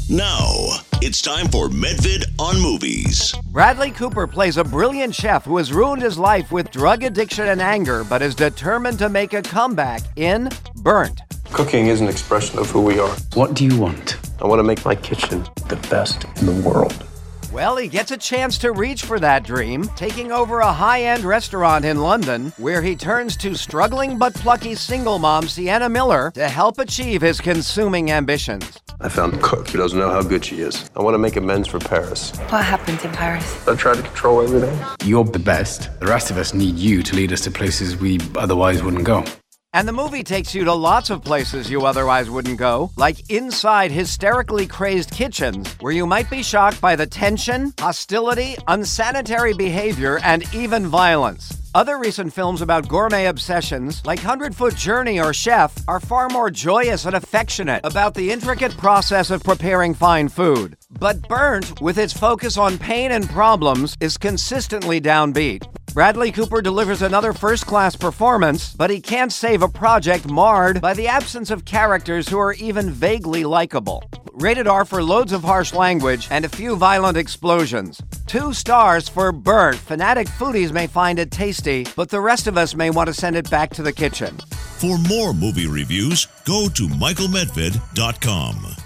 Now, it's time for Medvid on Movies. Bradley Cooper plays a brilliant chef who has ruined his life with drug addiction and anger, but is determined to make a comeback in Burnt. Cooking is an expression of who we are. What do you want? I want to make my kitchen the best in the world. Well, he gets a chance to reach for that dream, taking over a high-end restaurant in London, where he turns to struggling but plucky single mom Sienna Miller to help achieve his consuming ambitions. I found a cook who doesn't know how good she is. I want to make amends for Paris. What happened in Paris? I tried to control everything. You're the best. The rest of us need you to lead us to places we otherwise wouldn't go. And the movie takes you to lots of places you otherwise wouldn't go, like inside hysterically crazed kitchens, where you might be shocked by the tension, hostility, unsanitary behavior, and even violence. Other recent films about gourmet obsessions, like 100-Foot Journey or Chef, are far more joyous and affectionate about the intricate process of preparing fine food. But Burnt, with its focus on pain and problems, is consistently downbeat. Bradley Cooper delivers another first-class performance, but he can't save a project marred by the absence of characters who are even vaguely likable. Rated R for loads of harsh language and a few violent explosions. 2 stars for Burnt. Fanatic foodies may find it tasty, but the rest of us may want to send it back to the kitchen. For more movie reviews, go to michaelmedved.com.